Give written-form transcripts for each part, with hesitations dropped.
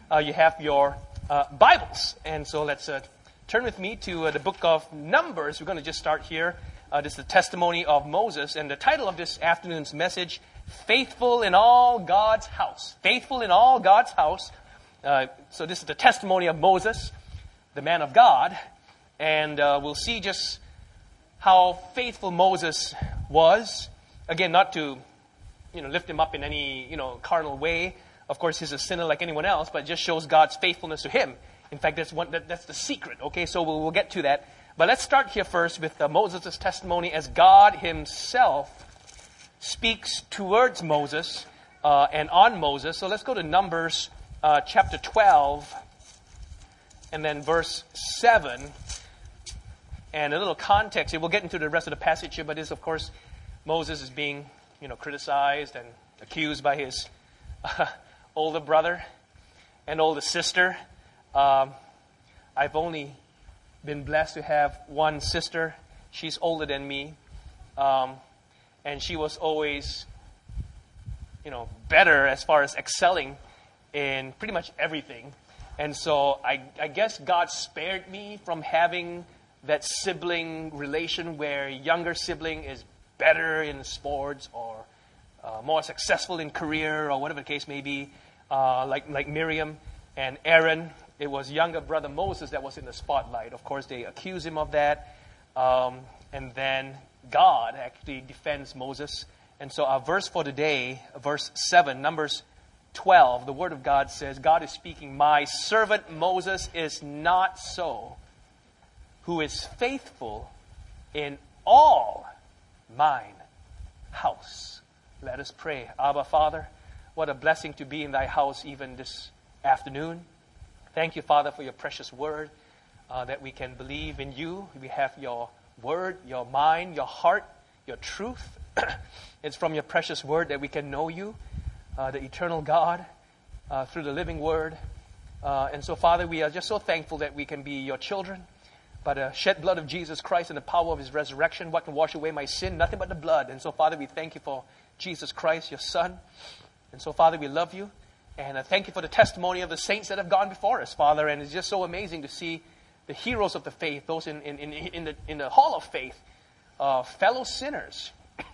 you have your Bibles. And so let's turn with me to the book of Numbers. We're going to just start here. This is the testimony of Moses. And the title of this afternoon's message, Faithful in All God's House. Faithful in All God's House. So this is the testimony of Moses, the man of God. And we'll see just how faithful Moses was. Again, not to lift him up in any carnal way. Of course, he's a sinner like anyone else, but it just shows God's faithfulness to him. In fact, that's the secret. Okay, so we'll get to that. But let's start here first with Moses' testimony as God himself speaks towards Moses and on Moses. So let's go to Numbers chapter 12 and then verse 7. And a little context here. We'll get into the rest of the passage here, but this, of course, Moses is being criticized and accused by his older brother and older sister. I've only been blessed to have one sister. She's older than me. And she was always, better as far as excelling in pretty much everything. And so I guess God spared me from having that sibling relation where younger sibling is better in sports or more successful in career or whatever the case may be, like Miriam and Aaron. It was younger brother Moses that was in the spotlight. Of course, they accuse him of that. And then God actually defends Moses. And so our verse for today, verse 7, Numbers 12, the Word of God says, God is speaking, "My servant Moses is not so, who is faithful in all mine house." Let us pray. Abba, Father, what a blessing to be in thy house even this afternoon. Thank you, Father, for your precious word, that we can believe in you. We have your word, your mind, your heart, your truth. It's from your precious word that we can know you, the eternal God, through the living word. And so, Father, we are just so thankful that we can be your children. By the shed blood of Jesus Christ and the power of his resurrection, what can wash away my sin? Nothing but the blood. And so, Father, we thank you for Jesus Christ, your Son. And so, Father, we love you. And I thank you for the testimony of the saints that have gone before us, Father. And it's just so amazing to see the heroes of the faith, those in the hall of faith, fellow sinners,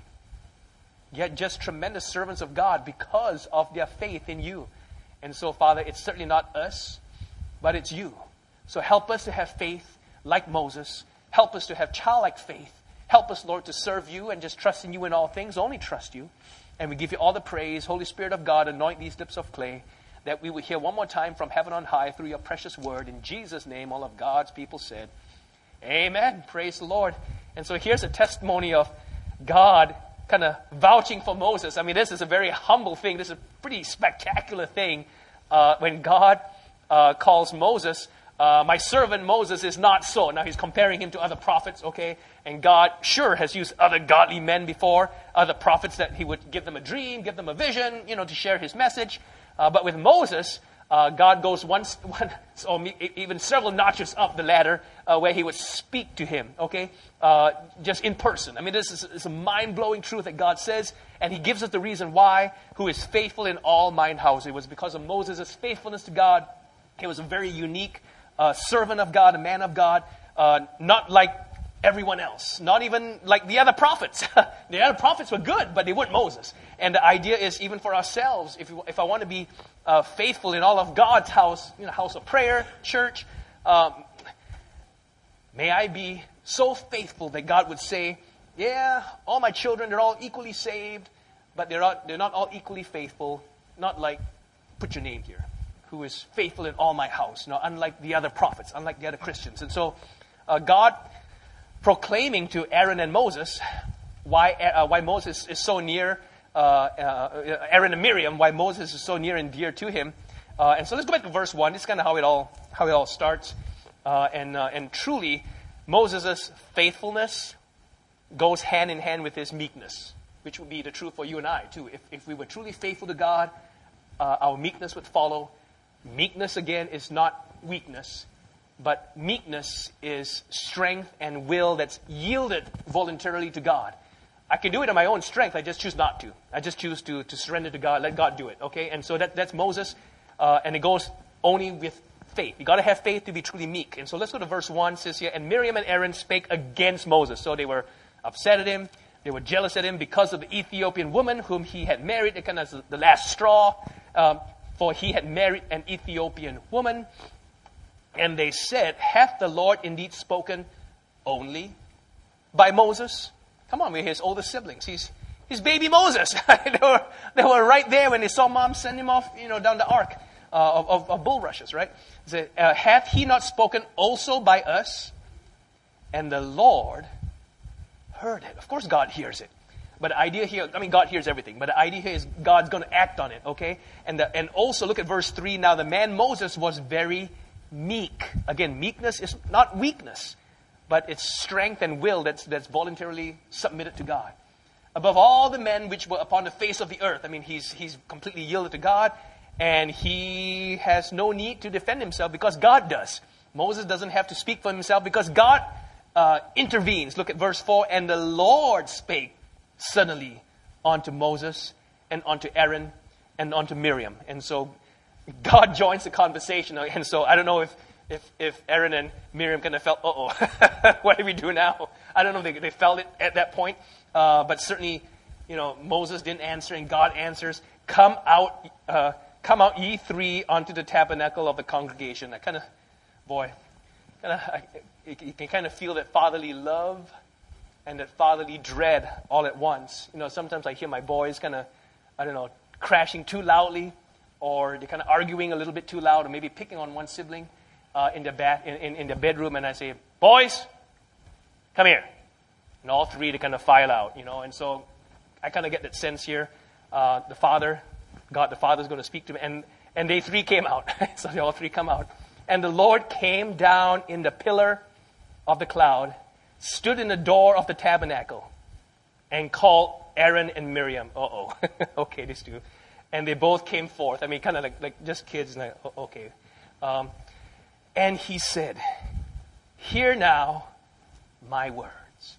yet just tremendous servants of God because of their faith in you. And so, Father, it's certainly not us, but it's you. So help us to have faith like Moses. Help us to have childlike faith. Help us, Lord, to serve you and just trust in you in all things. Only trust you. And we give you all the praise. Holy Spirit of God, anoint these lips of clay that we would hear one more time from heaven on high through your precious word. In Jesus' name, all of God's people said, amen. Praise the Lord. And so here's a testimony of God kind of vouching for Moses. I mean, this is a very humble thing. This is a pretty spectacular thing when God calls Moses, my servant Moses is not so. Now he's comparing him to other prophets, okay? And God sure has used other godly men before, other prophets that he would give them a dream, give them a vision, to share his message. But with Moses, God goes one, or even several notches up the ladder where he would speak to him, okay? Just in person. I mean, this is a mind-blowing truth that God says, and he gives us the reason why, who is faithful in all mine house. It was because of Moses' faithfulness to God. He was a very unique servant of God, a man of God, not like everyone else, not even like the other prophets. The other prophets were good, but they weren't Moses. And the idea is even for ourselves, if I want to be faithful in all of God's house, house of prayer, church, may I be so faithful that God would say, yeah, all my children, they're all equally saved, but they're not all equally faithful, not like, put your name here, who is faithful in all my house, unlike the other prophets, unlike the other Christians. And so God proclaiming to Aaron and Moses why Moses is so near, Aaron and Miriam, why Moses is so near and dear to him. And so let's go back to verse 1. This is kind of how it all starts. And truly, Moses' faithfulness goes hand in hand with his meekness, which would be the truth for you and I too. If we were truly faithful to God, our meekness would follow. Meekness, again, is not weakness, but meekness is strength and will that's yielded voluntarily to God. I can do it on my own strength. I just choose not to. I just choose to surrender to God, let God do it. Okay, and so that's Moses, and it goes only with faith. You got to have faith to be truly meek. And so let's go to verse 1. It says here, and Miriam and Aaron spake against Moses. So they were upset at him. They were jealous at him because of the Ethiopian woman whom he had married. It kind of the last straw, for he had married an Ethiopian woman. And they said, hath the Lord indeed spoken only by Moses? Come on, we're his oldest siblings. He's baby Moses. they were right there when they saw mom send him off, down the ark of bulrushes, right? Say, hath he not spoken also by us? And the Lord heard it. Of course God hears it. But the idea here, God hears everything. But the idea here is God's going to act on it, okay? And also look at verse 3. Now the man Moses was very meek. Again, meekness is not weakness, but it's strength and will that's voluntarily submitted to God. Above all the men which were upon the face of the earth. He's completely yielded to God, and he has no need to defend himself because God does. Moses doesn't have to speak for himself because God intervenes. Look at verse 4. And the Lord spake suddenly unto Moses and unto Aaron and unto Miriam. And so God joins the conversation. And so I don't know if Aaron and Miriam kind of felt, what do we do now? I don't know if they felt it at that point. But certainly, Moses didn't answer and God answers. Come out ye three unto the tabernacle of the congregation. You can kind of feel that fatherly love and that fatherly dread all at once. Sometimes I hear my boys kind of, crashing too loudly, or they're kind of arguing a little bit too loud, or maybe picking on one sibling in the bedroom, and I say, boys, come here. And all three, they kind of file out, And so I kind of get that sense here. God the Father's going to speak to me. And they three came out. So they all three come out. And the Lord came down in the pillar of the cloud, stood in the door of the tabernacle, and called Aaron and Miriam. Okay, these two. And they both came forth. Kind of like just kids. And okay. And he said, hear now my word.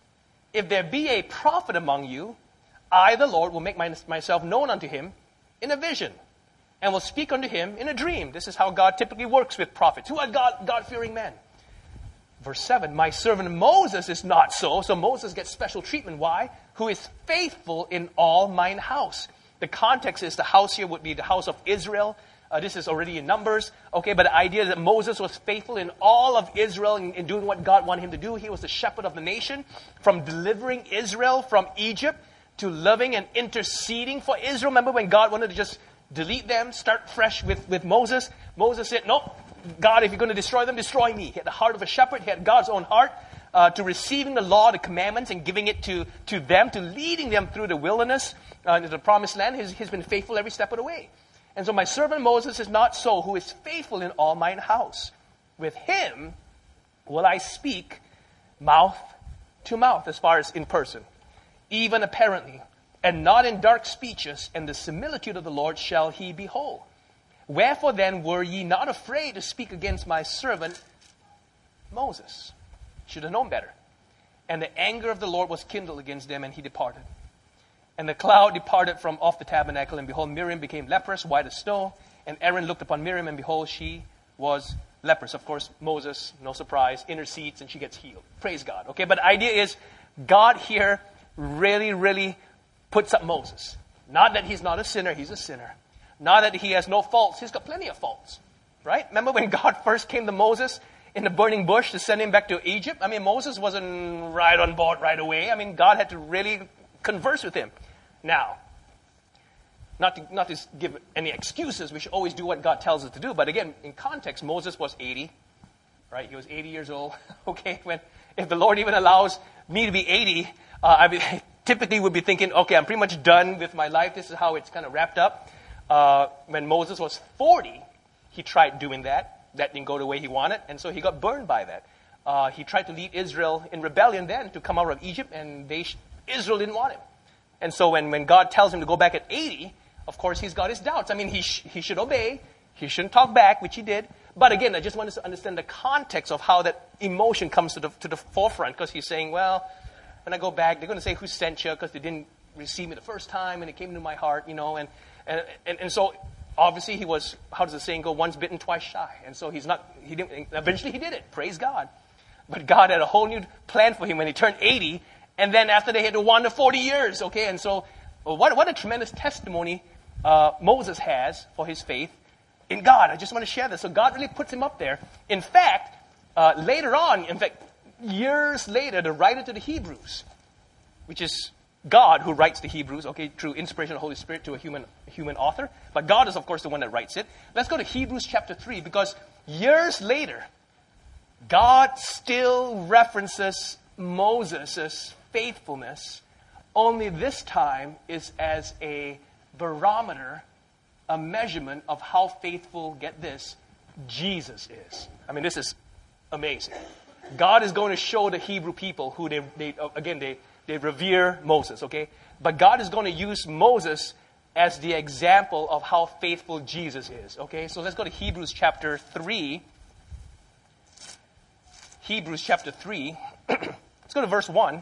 If there be a prophet among you, I, the Lord, will make myself known unto him in a vision, and will speak unto him in a dream. This is how God typically works with prophets, who are God-fearing men. Verse 7, my servant Moses is not so. So Moses gets special treatment. Why? Who is faithful in all mine house. The context is the house here would be the house of Israel. This is already in Numbers. Okay, but the idea is that Moses was faithful in all of Israel in doing what God wanted him to do. He was the shepherd of the nation, from delivering Israel from Egypt to loving and interceding for Israel. Remember when God wanted to just delete them, start fresh with Moses? Moses said, no, God, if you're going to destroy them, destroy me. He had the heart of a shepherd. He had God's own heart to receiving the law, the commandments, and giving it to them, to leading them through the wilderness into the promised land. He's been faithful every step of the way. And so my servant Moses is not so, who is faithful in all mine house. With him will I speak mouth to mouth, as far as in person, even apparently, and not in dark speeches, and the similitude of the Lord shall he behold. Wherefore then were ye not afraid to speak against my servant Moses? Should have known better. And the anger of the Lord was kindled against them, and he departed. And the cloud departed from off the tabernacle, and behold, Miriam became leprous, white as snow. And Aaron looked upon Miriam, and behold, she was leprous. Of course, Moses, no surprise, intercedes, and she gets healed. Praise God. Okay, but the idea is, God here really, really puts up Moses. Not that he's not a sinner, he's a sinner. Not that he has no faults, he's got plenty of faults. Right? Remember when God first came to Moses in the burning bush to send him back to Egypt? Moses wasn't right on board right away. God had to really converse with him. Now, not to give any excuses, we should always do what God tells us to do. But again, in context, Moses was 80, right? He was 80 years old. Okay, if the Lord even allows me to be 80, I typically would be thinking, okay, I'm pretty much done with my life. This is how it's kind of wrapped up. When Moses was 40, he tried doing that. That didn't go the way he wanted, and so he got burned by that. He tried to lead Israel in rebellion then to come out of Egypt, and Israel didn't want him. And so when God tells him to go back at 80, of course, he's got his doubts. He should obey. He shouldn't talk back, which he did. But again, I just want us to understand the context of how that emotion comes to the forefront. Because he's saying, well, when I go back, they're going to say, who sent you? Because they didn't receive me the first time, and it came into my heart, And so obviously he was, how does the saying go, once bitten, twice shy. And so eventually he did it, praise God. But God had a whole new plan for him when he turned 80, and then after they had to wander 40 years, okay? And so what a tremendous testimony Moses has for his faith in God. I just want to share this. So God really puts him up there. In fact, later on, years later, the writer to the Hebrews, which is God who writes the Hebrews, okay, through inspiration of the Holy Spirit to a human author. But God is, of course, the one that writes it. Let's go to Hebrews chapter 3, because years later, God still references Moses' faithfulness, only this time is as a barometer, a measurement of how faithful, get this, Jesus is. I mean, this is amazing. God is going to show the Hebrew people who they revere Moses, okay? But God is going to use Moses as the example of how faithful Jesus is, okay? So let's go to Hebrews chapter 3. Hebrews chapter 3. Let's go to verse 1.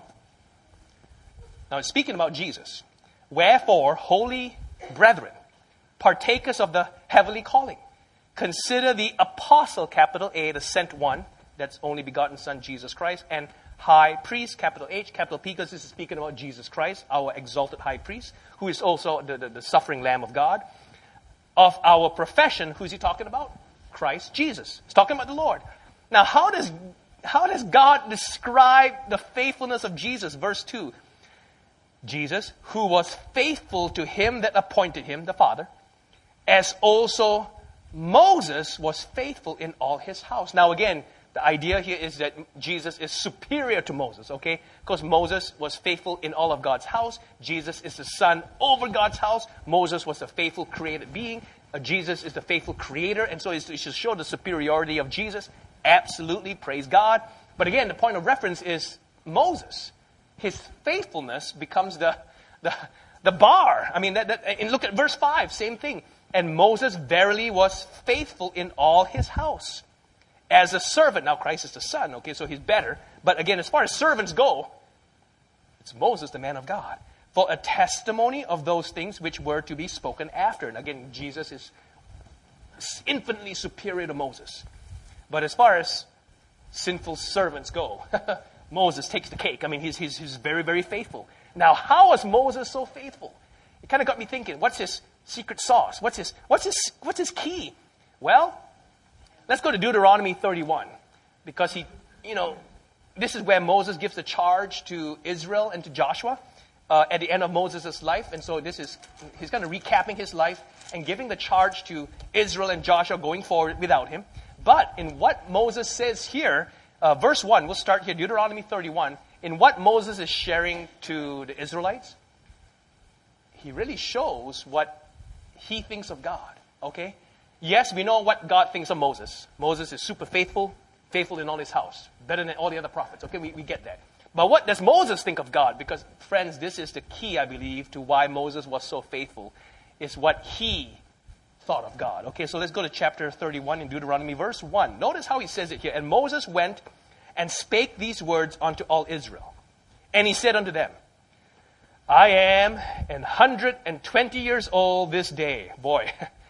Now, it's speaking about Jesus. Wherefore, holy brethren, partakers of the heavenly calling, consider the apostle, capital A, the sent one, that's only begotten Son, Jesus Christ, and high priest, capital H, capital P, because this is speaking about Jesus Christ, our exalted high priest, who is also the suffering Lamb of God. Of our profession, who's he talking about? Christ Jesus. He's talking about the Lord. Now, how does God describe the faithfulness of Jesus? Verse 2. Jesus, who was faithful to him that appointed him, the Father, as also Moses was faithful in all his house. Now again, the idea here is that Jesus is superior to Moses, okay? Because Moses was faithful in all of God's house. Jesus is the son over God's house. Moses was the faithful created being. Jesus is the faithful creator. And so it should show the superiority of Jesus. Absolutely, praise God. But again, the point of reference is Moses. His faithfulness becomes the bar. I mean, and look at verse 5, same thing. And Moses verily was faithful in all his house as a servant. Now, Christ is the son, okay, so he's better. But again, as far as servants go, it's Moses, the man of God, for a testimony of those things which were to be spoken after. And again, Jesus is infinitely superior to Moses. But as far as sinful servants go, Moses takes the cake. I mean, he's very, very faithful. Now, how is Moses so faithful? It kind of got me thinking, what's his secret sauce? What's his key? Well, let's go to Deuteronomy 31, because this is where Moses gives the charge to Israel and to Joshua at the end of Moses' life. And so he's kind of recapping his life and giving the charge to Israel and Joshua going forward without him. But in what Moses says here, verse 1, we'll start here, Deuteronomy 31. In what Moses is sharing to the Israelites, he really shows what he thinks of God, okay? Yes, we know what God thinks of Moses. Moses is super faithful in all his house, better than all the other prophets, okay? We get that. But what does Moses think of God? Because, friends, this is the key, I believe, to why Moses was so faithful, is what he thought of God. Okay, so let's go to chapter 31 in Deuteronomy, verse 1. Notice how he says it here. And Moses went and spake these words unto all Israel. And he said unto them, I am 120 years old this day. Boy,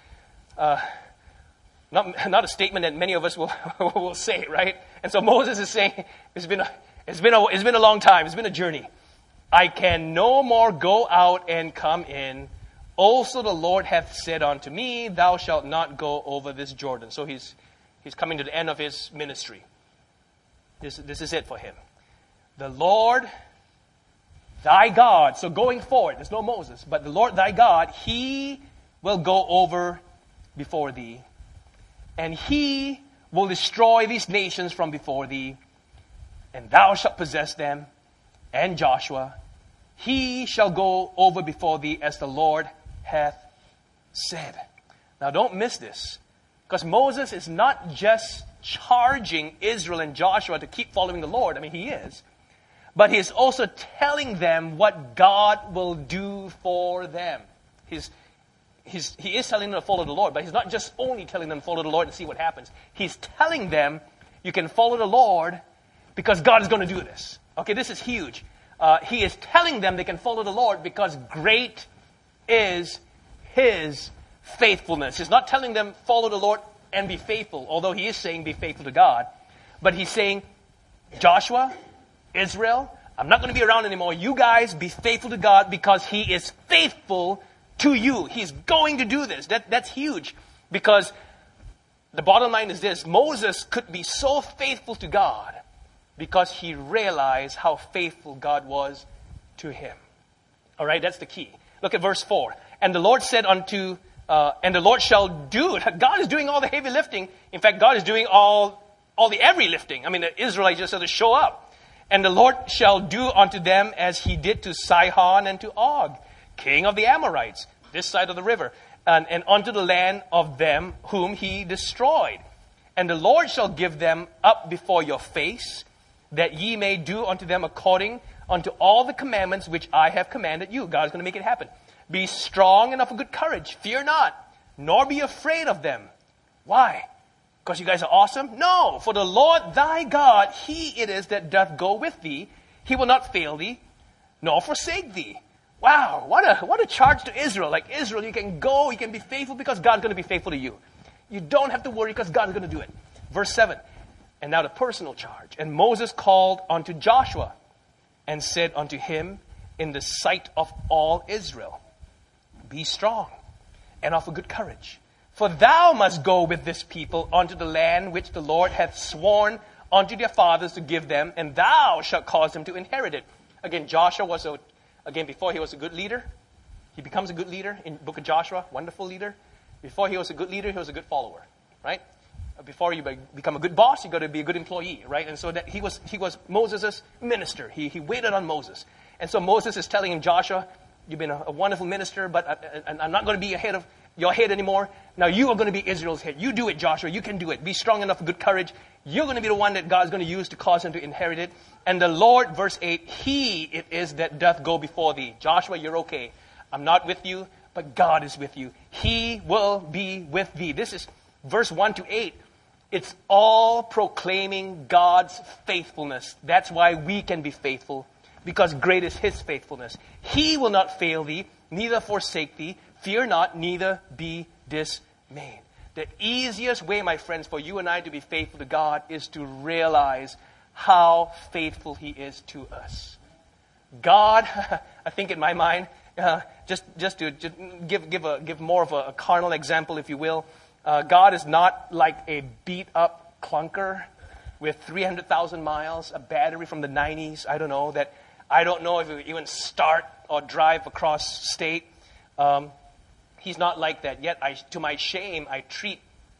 not a statement that many of us will say, right? And so Moses is saying, it's been a long time. It's been a journey. I can no more go out and come in. Also the Lord hath said unto me, thou shalt not go over this Jordan. So he's coming to the end of his ministry. This is it for him. The Lord thy God. So going forward, there's no Moses, but the Lord thy God, he will go over before thee, and he will destroy these nations from before thee, and thou shalt possess them. And Joshua, he shall go over before thee as the Lord hath said. Now don't miss this, because Moses is not just charging Israel and Joshua to keep following the Lord. I mean, he is. But he is also telling them what God will do for them. He is telling them to follow the Lord, but he's not just only telling them to follow the Lord and see what happens. He's telling them you can follow the Lord because God is going to do this. Okay, this is huge. He is telling them they can follow the Lord because great is his faithfulness. He's not telling them, follow the Lord and be faithful, although he is saying be faithful to God. But he's saying, Joshua, Israel, I'm not going to be around anymore. You guys be faithful to God because he is faithful to you. He's going to do this. That's huge. Because the bottom line is this. Moses could be so faithful to God because he realized how faithful God was to him. All right, that's the key. Look at verse 4. And the Lord said unto, and the Lord shall do. God is doing all the heavy lifting. In fact, God is doing all the heavy lifting. I mean, the Israelites just have to show up. And the Lord shall do unto them as he did to Sihon and to Og, king of the Amorites, this side of the river, and unto the land of them whom he destroyed. And the Lord shall give them up before your face, that ye may do unto them according unto all the commandments which I have commanded you. God's going to make it happen. Be strong and of good courage. Fear not, nor be afraid of them. Why? Because you guys are awesome? No, for the Lord thy God, he it is that doth go with thee. He will not fail thee, nor forsake thee. Wow, what a charge to Israel. Like Israel, you can go, you can be faithful because God's going to be faithful to you. You don't have to worry because God's going to do it. Verse 7, and now the personal charge. And Moses called unto Joshua and said unto him in the sight of all Israel, be strong and of a good courage. For thou must go with this people unto the land which the Lord hath sworn unto their fathers to give them, and thou shalt cause them to inherit it. Again, Joshua was before he was a good leader. He becomes a good leader in the book of Joshua, wonderful leader. Before he was a good leader, he was a good follower, right? Before you become a good boss, you got to be a good employee, right? And so that he was Moses' minister. He waited on Moses. And so Moses is telling him, Joshua, you've been a wonderful minister, but I'm not going to be ahead of your head anymore. Now you are going to be Israel's head. You do it, Joshua. You can do it. Be strong enough of good courage. You're going to be the one that God's going to use to cause him to inherit it. And the Lord, verse 8, he it is that doth go before thee. Joshua, you're okay. I'm not with you, but God is with you. He will be with thee. This is verse 1 to 8. It's all proclaiming God's faithfulness. That's why we can be faithful, because great is his faithfulness. He will not fail thee, neither forsake thee. Fear not, neither be dismayed. The easiest way, my friends, for you and I to be faithful to God is to realize how faithful he is to us. God, I think in my mind, just to give more of a carnal example, if you will, God is not like a beat-up clunker with 300,000 miles, a battery from the 90s, I don't know if it would even start or drive across state. He's not like that. Yet, to my shame, I treat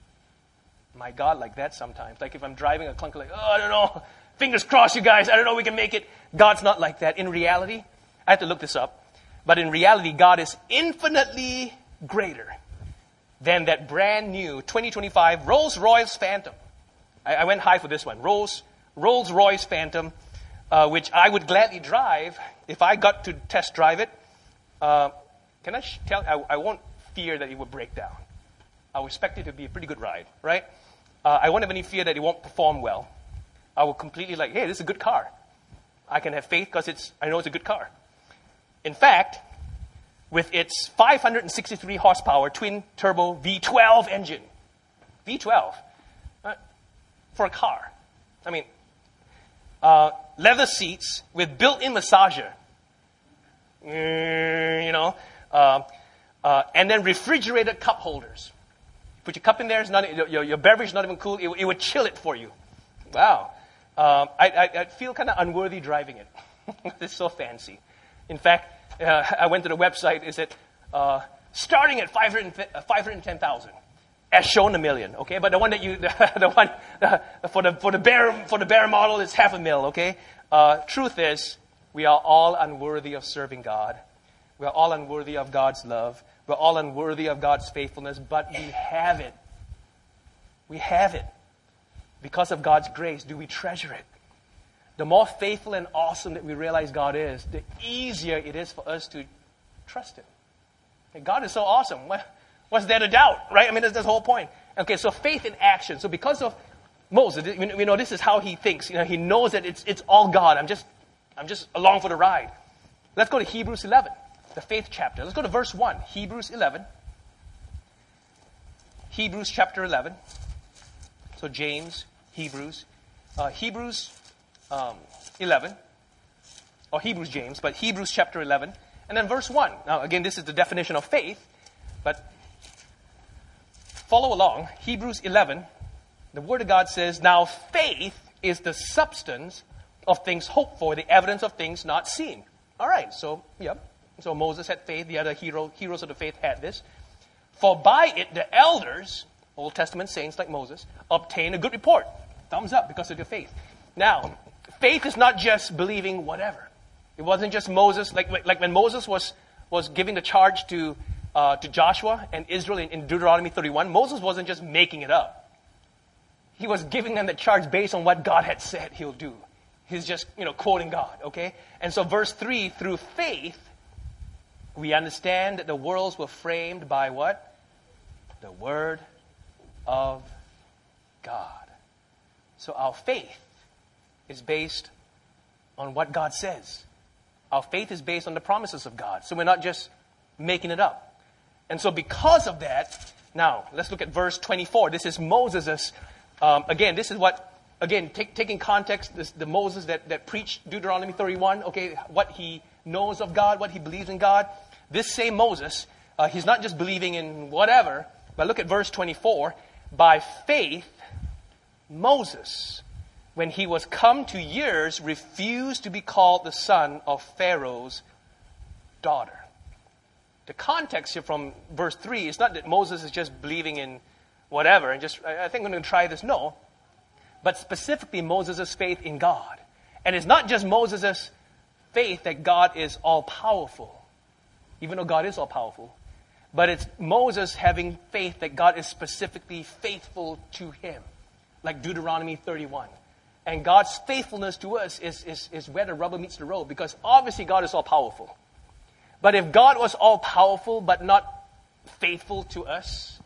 my God like that sometimes. Like if I'm driving a clunker, like, I don't know, fingers crossed, you guys, I don't know if we can make it. God's not like that. In reality, I have to look this up, but in reality, God is infinitely greater than that brand new 2025 Rolls-Royce Phantom. I went high for this one. Rolls-Royce Phantom, which I would gladly drive if I got to test drive it. Can I tell? I won't fear that it will break down. I will expect it to be a pretty good ride, right? I won't have any fear that it won't perform well. I will completely like, hey, this is a good car. I can have faith because I know it's a good car. In fact, with its 563 horsepower twin-turbo V12 engine, V12, for a car. I mean, leather seats with built-in massager. And then refrigerated cup holders. Put your cup in there, your beverage is not even cool, it would chill it for you. Wow. I feel kind of unworthy driving it. It's so fancy. In fact, I went to the website, is it starting at 510,000, as shown $1 million, okay? But the one for the bare model is $500,000, okay? Truth is, we are all unworthy of serving God. We are all unworthy of God's love. We're all unworthy of God's faithfulness, but we have it. We have it. Because of God's grace, do we treasure it? The more faithful and awesome that we realize God is, the easier it is for us to trust him. And God is so awesome. What's there to doubt, right? I mean, that's the whole point. Okay, so faith in action. So because of Moses, we know this is how he thinks. He knows that it's all God. I'm just along for the ride. Let's go to Hebrews 11. The faith chapter. Let's go to verse 1. Hebrews 11. Hebrews chapter 11. So James, Hebrews. Hebrews 11. Or Hebrews, James, but Hebrews chapter 11. And then verse 1. Now, again, this is the definition of faith. But follow along. Hebrews 11. The Word of God says, now faith is the substance of things hoped for, the evidence of things not seen. All right, so, So Moses had faith. The other heroes of the faith had this. For by it the elders, Old Testament saints like Moses, obtained a good report. Thumbs up because of their faith. Now, faith is not just believing whatever. It wasn't just Moses, like when Moses was giving the charge to Joshua and Israel in Deuteronomy 31, Moses wasn't just making it up. He was giving them the charge based on what God had said he'll do. He's just, quoting God, okay? And so verse 3, through faith, we understand that the worlds were framed by what? The Word of God. So our faith is based on what God says. Our faith is based on the promises of God. So we're not just making it up. And so because of that, now let's look at verse 24. This is Moses', again, this is what, again, taking context, the Moses that preached Deuteronomy 31, okay, what he knows of God, what he believes in God. This same Moses, he's not just believing in whatever, but look at verse 24. By faith, Moses, when he was come to years, refused to be called the son of Pharaoh's daughter. The context here from verse 3 is not that Moses is just believing in whatever and just, I think I'm going to try this. No. But specifically Moses' faith in God. And it's not just Moses' faith that God is all-powerful, even though God is all-powerful. But it's Moses having faith that God is specifically faithful to him, like Deuteronomy 31. And God's faithfulness to us is where the rubber meets the road, because obviously God is all-powerful. But if God was all-powerful but not faithful to us,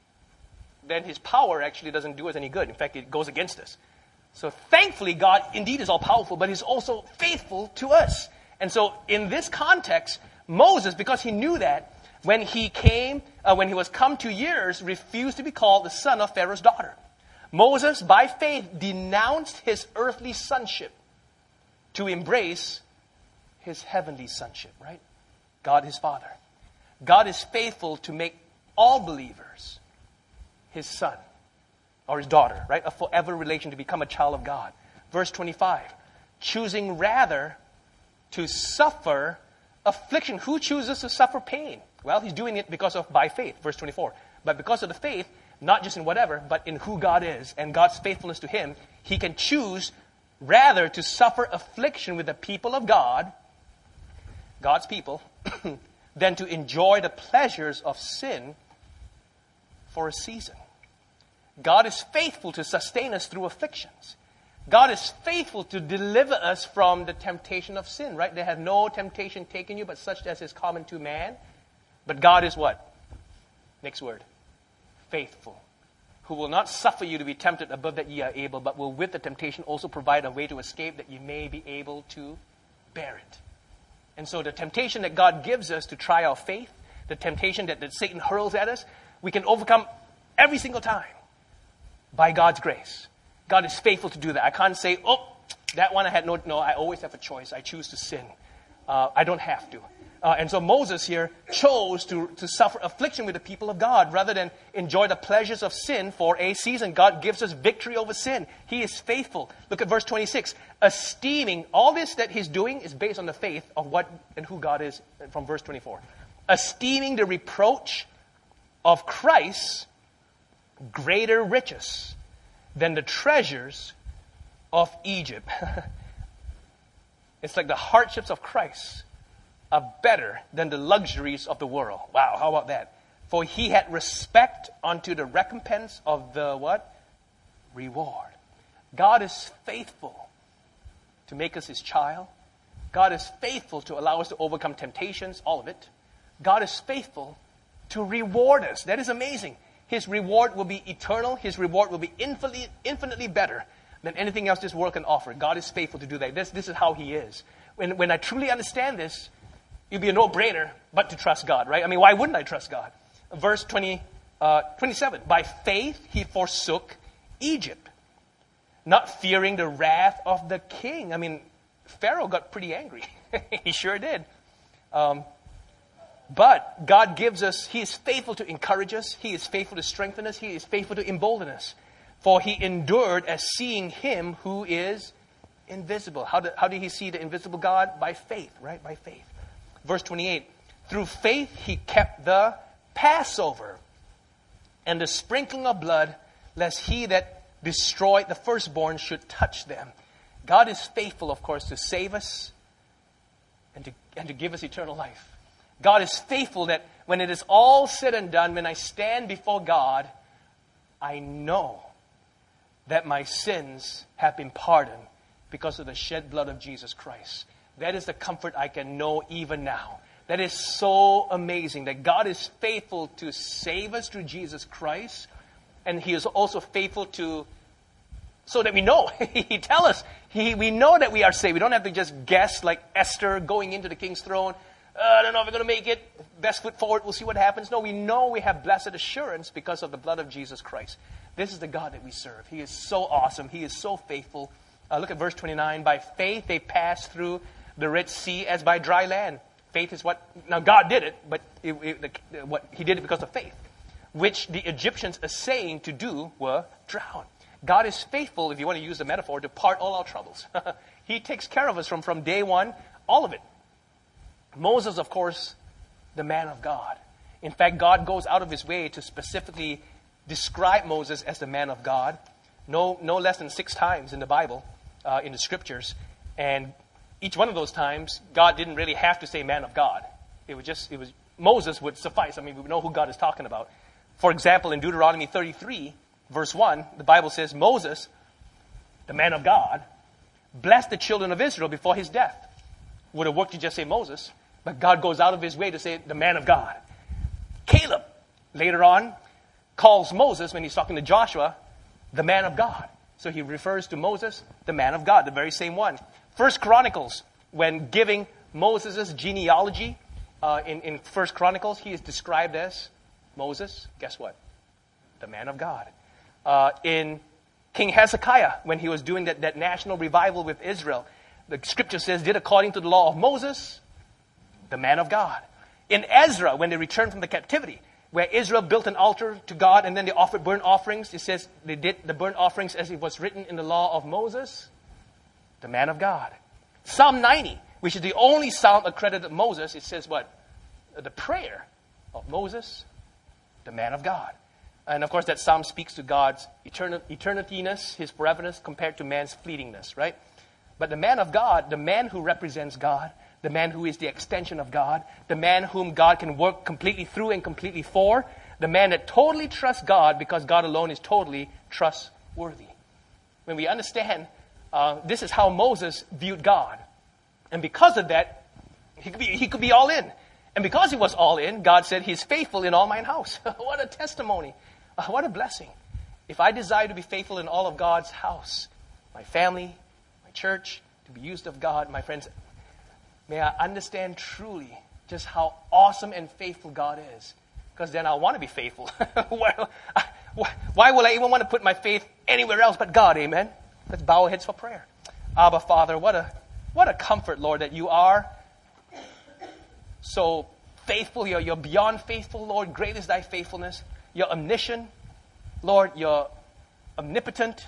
then his power actually doesn't do us any good. In fact, it goes against us. So thankfully, God indeed is all-powerful, but he's also faithful to us. And so in this context, Moses, because he knew that, when he was come to years, refused to be called the son of Pharaoh's daughter. Moses, by faith, denounced his earthly sonship to embrace his heavenly sonship, right? God his Father. God is faithful to make all believers his son or his daughter, right? A forever relation to become a child of God. Verse 25, choosing rather to suffer affliction. Who chooses to suffer pain? Well, he's doing it by faith, verse 24. But because of the faith, not just in whatever, but in who God is and God's faithfulness to him, he can choose rather to suffer affliction with the people of God, God's people, than to enjoy the pleasures of sin for a season. God is faithful to sustain us through afflictions. God is faithful to deliver us from the temptation of sin, right? There has no temptation taken you, but such as is common to man. But God is what? Next word. Faithful. Who will not suffer you to be tempted above that ye are able, but will with the temptation also provide a way to escape that ye may be able to bear it. And so the temptation that God gives us to try our faith, the temptation that Satan hurls at us, we can overcome every single time by God's grace. God is faithful to do that. I can't say, that one I had no, I always have a choice. I choose to sin. I don't have to. And so Moses here chose to suffer affliction with the people of God rather than enjoy the pleasures of sin for a season. God gives us victory over sin. He is faithful. Look at verse 26. Esteeming, all this that he's doing is based on the faith of what and who God is from verse 24. Esteeming the reproach of Christ greater riches than the treasures of Egypt. It's like the hardships of Christ are better than the luxuries of the world. Wow, how about that? For he had respect unto the recompense of the what? Reward. God is faithful to make us his child. God is faithful to allow us to overcome temptations, all of it. God is faithful to reward us. That is amazing. His reward will be eternal. His reward will be infinitely better than anything else this world can offer. God is faithful to do that. This is how he is. When I truly understand this, it'd be a no-brainer but to trust God, right? I mean, why wouldn't I trust God? Verse 28, 27, by faith he forsook Egypt, not fearing the wrath of the king. I mean, Pharaoh got pretty angry. He sure did. But God gives us, He is faithful to encourage us. He is faithful to strengthen us. He is faithful to embolden us. For He endured as seeing Him who is invisible. How did He see the invisible God? By faith, right? By faith. Verse 28, through faith He kept the Passover and the sprinkling of blood, lest he that destroyed the firstborn should touch them. God is faithful, of course, to save us and to give us eternal life. God is faithful that when it is all said and done, when I stand before God, I know that my sins have been pardoned because of the shed blood of Jesus Christ. That is the comfort I can know even now. That is so amazing that God is faithful to save us through Jesus Christ. And He is also faithful to, so that we know. He tells us, we know that we are saved. We don't have to just guess like Esther going into the king's throne. I don't know if we're going to make it. Best foot forward. We'll see what happens. No, we know we have blessed assurance because of the blood of Jesus Christ. This is the God that we serve. He is so awesome. He is so faithful. Look at verse 29. By faith they passed through the Red Sea as by dry land. Faith is what... Now God did it, but He did it because of faith. Which the Egyptians essaying to do were drowned. God is faithful, if you want to use the metaphor, to part all our troubles. He takes care of us from day one, all of it. Moses, of course, the man of God. In fact, God goes out of His way to specifically describe Moses as the man of God. No less than 6 times in the Bible, in the Scriptures. And each one of those times, God didn't really have to say man of God. Moses would suffice. I mean, we know who God is talking about. For example, in Deuteronomy 33, verse 1, the Bible says, Moses, the man of God, blessed the children of Israel before his death. Would have worked to just say Moses, but God goes out of His way to say the man of God. Caleb, later on, calls Moses, when he's talking to Joshua, the man of God. So he refers to Moses, the man of God, the very same one. First Chronicles, when giving Moses' genealogy, in First Chronicles, he is described as Moses, guess what? The man of God. In King Hezekiah, when he was doing that national revival with Israel, the Scripture says, did according to the law of Moses, the man of God. In Ezra, when they returned from the captivity, where Israel built an altar to God and then they offered burnt offerings, it says they did the burnt offerings as it was written in the law of Moses, the man of God. Psalm 90, which is the only psalm accredited to Moses, it says what? The prayer of Moses, the man of God. And of course that psalm speaks to God's eternityness, His foreverness compared to man's fleetingness, right? But the man of God, the man who represents God, the man who is the extension of God, the man whom God can work completely through and completely for, the man that totally trusts God because God alone is totally trustworthy. When we understand this is how Moses viewed God. And because of that, he could be all in. And because he was all in, God said, He's faithful in all mine house. What a testimony. What a blessing. If I desire to be faithful in all of God's house, my family, my church, to be used of God, my friends, may I understand truly just how awesome and faithful God is. Because then I'll want to be faithful. Why will I even want to put my faith anywhere else but God? Amen. Let's bow our heads for prayer. Abba, Father, what a comfort, Lord, that You are so faithful. You're beyond faithful, Lord. Great is Thy faithfulness. You're omniscient, Lord. You're omnipotent.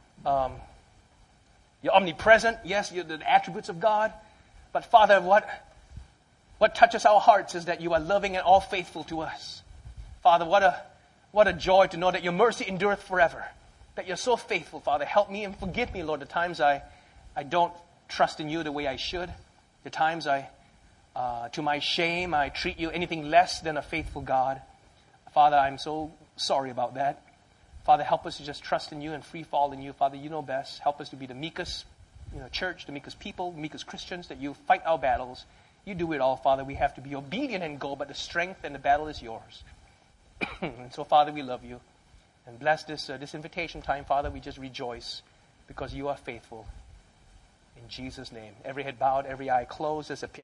You're omnipresent. Yes, you're the attributes of God. But Father, what touches our hearts is that You are loving and all faithful to us. Father, what a joy to know that Your mercy endureth forever. That You're so faithful, Father. Help me and forgive me, Lord, the times I don't trust in You the way I should. The times to my shame, I treat You anything less than a faithful God. Father, I'm so sorry about that. Father, help us to just trust in You and free fall in You. Father, You know best. Help us to be the meekest church, the meekest people, the meekest Christians, that You fight our battles. You do it all, Father. We have to be obedient and go, but the strength and the battle is Yours. And so, Father, we love You. And bless this invitation time, Father. We just rejoice because You are faithful. In Jesus' name. Every head bowed, every eye closed. As a